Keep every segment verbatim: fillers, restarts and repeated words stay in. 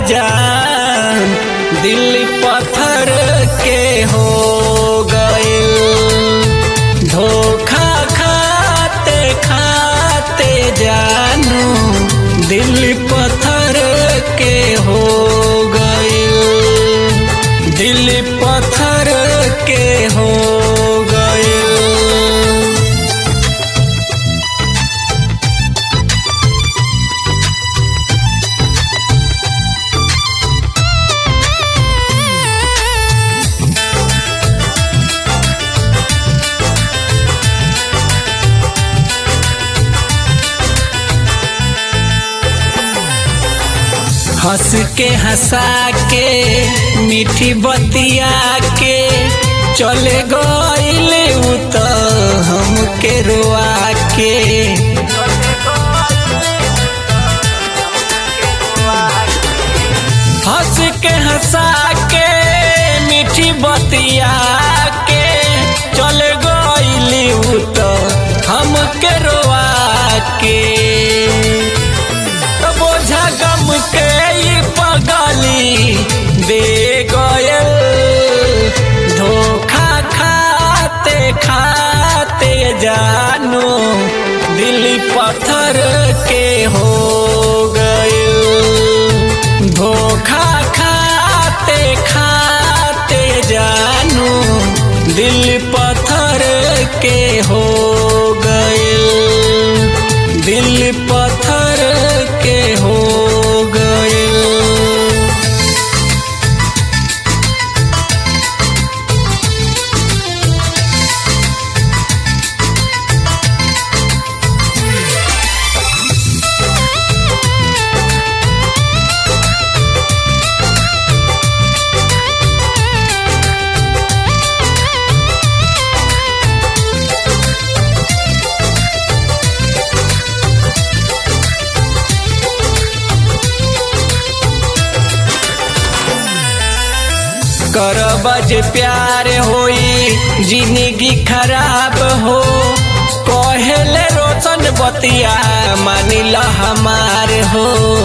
जान दिल पत्थर के हो गइल। धोखा खाते खाते जानू दिल पत्थर के हो गइल। दिल पत्थर के हो गइल। हंस के हंसा के मीठी बतिया के चले गइले उ त हमके रोआ के। हंस के हंसा के मीठी बतिया के चले गइले उ त हमके रोआ के। बोझा गम के पगली दे गयल। धोखा खाते खाते जानू दिल पत्थर के हो गयल। धोखा खाते खाते जानू दिल पत्थर के हो गयल। दिल पत्थर के हो गयल। करबज प्यार होई जिंदगी खराब हो। कहेले रोशन बतिया मानिला हमार हो।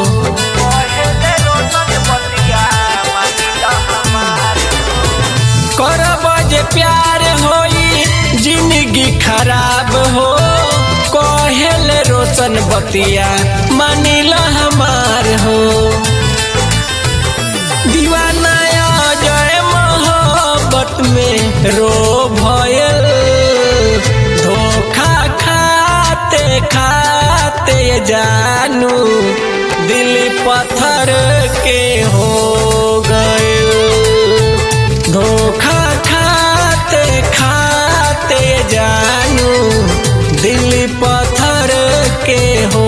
करबज प्यार होई जिंदगी खराब हो। कहेले रोशन बतिया मानिला हमार हो। दीवाना में रो भयल। धोखा खाते खाते जानू दिल पत्थर के हो गइल। धोखा खाते खाते जानू दिल पत्थर के हो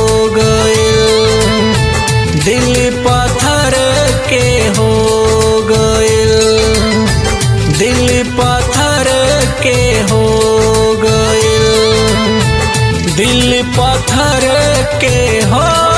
गइल। दिल पत्थर के हो गइल। दिल पत्थर के हो गइल। दिल पत्थर के हो